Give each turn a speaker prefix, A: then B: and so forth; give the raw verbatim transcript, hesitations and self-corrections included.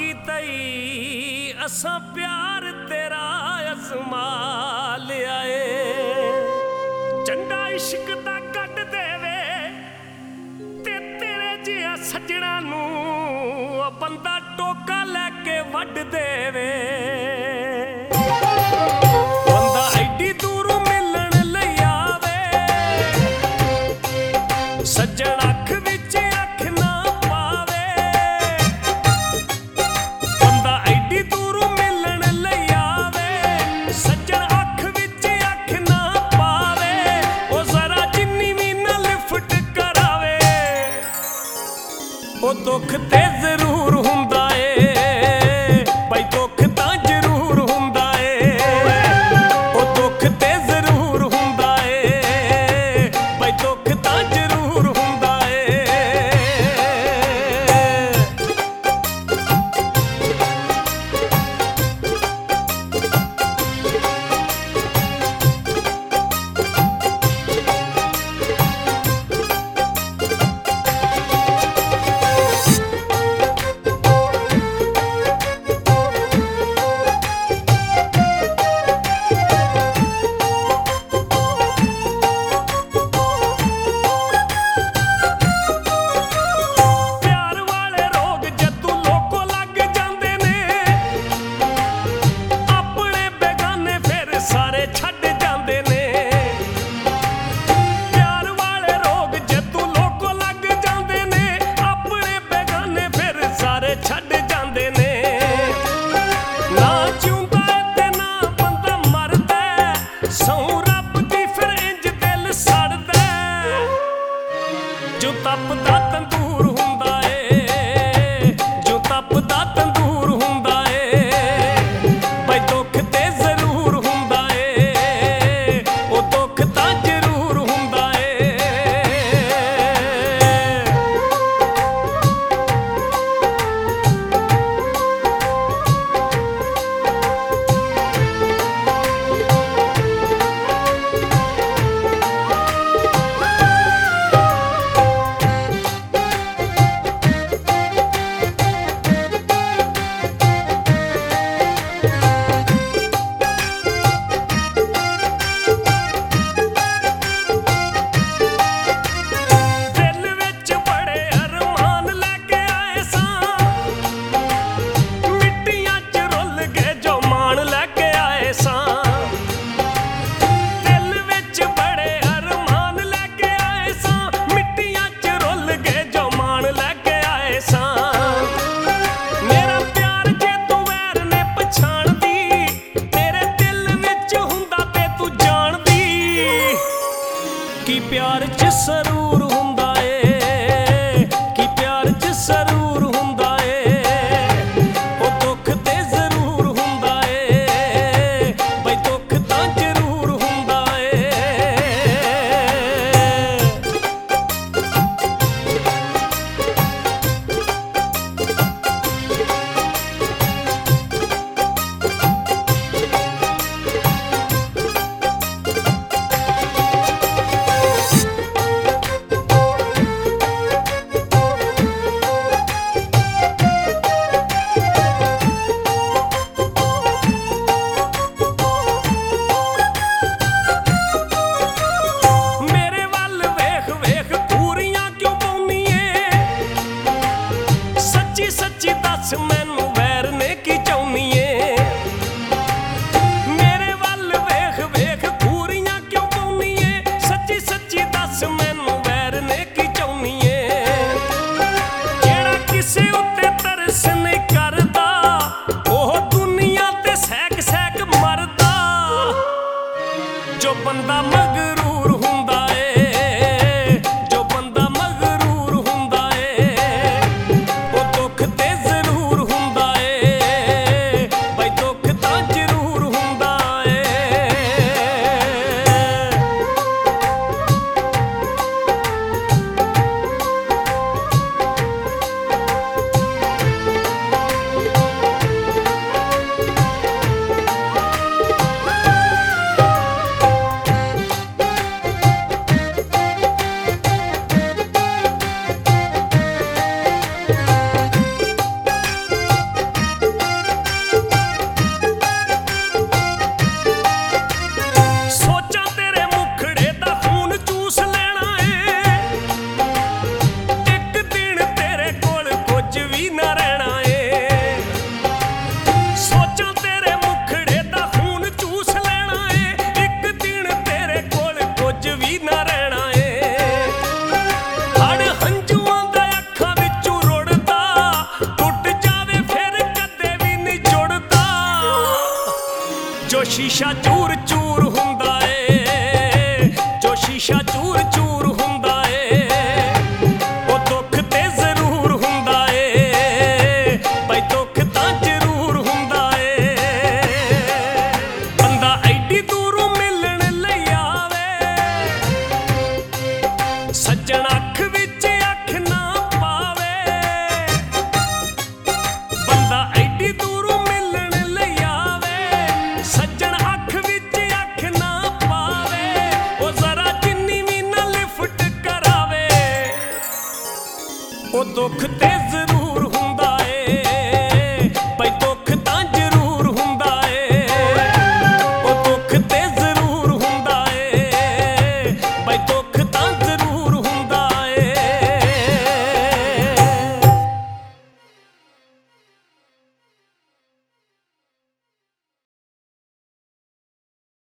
A: कीता असां प्यार तेरा अजमा लिया ए झंडा इश्क दा कट देवे ते तेरे जिहा सजना नू बंदा टोका लैके वड देवे बंदा एडी दूरों मिलन लई आवे सज्जन अख विच अख ना पावे बंदा एडी दूरों मिलन लई आवे सज्जन अख विच अख ना पावे ओ जरा जिन्नी भी ना लिफ्ट करावे ओ दुख ते जरूर हुंदा ए भाई दुख तां जरूर हुंदा ए ओ दुख ते जरूर हुंदा ए भाई दुख तां जरूर हुंदा ए जो तपदा तंदूर हुंदा ए जो तपदा तंदूर हुंदा ए भाई दुख ते जरूर हुंदा ए ओ दुख तां जरूर हुंदा ए ਸ਼ੀਸ਼ਾ ਚੂਰ ਚੂਰ ਹੁੰਦਾ ਏ, ਜੋ ਸ਼ੀਸ਼ਾ ਚੂਰ ਚੂਰ ਹੁੰਦਾ ਏ, ਉਹ ਦੁੱਖ ਤੇ ਜ਼ਰੂਰ ਹੁੰਦਾ ਏ, ਬਈ ਦੁੱਖ ਤਾਂ ਜ਼ਰੂਰ ਹੁੰਦਾ ਏ। ਬੰਦਾ ਐਡੀ ਦੂਰੋਂ ਮਿਲਣ ਲਈ ਆਵੇ, ਸੱਜਣ ਅੱਖ ਵਿੱਚ ਅੱਖ ਨਾ ਪਾਵੇ। ਬੰਦਾ ਐਡੀ ਦੂਰੋਂ ਮਿਲਣ ਲਈ ਆਵੇ, ਸੱਜਣ ਅੱਖ ਵਿੱਚ ਅੱਖ ਨਾ ਪਾਵੇ। ਉਹ ਜ਼ਰਾ ਜਿੰਨੀ ਵੀ ਨਾ ਲਿਫਟ ਕਰਾਵੇ, ਉਹ ਦੁੱਖ ਤੇ ਜ਼ਰੂਰ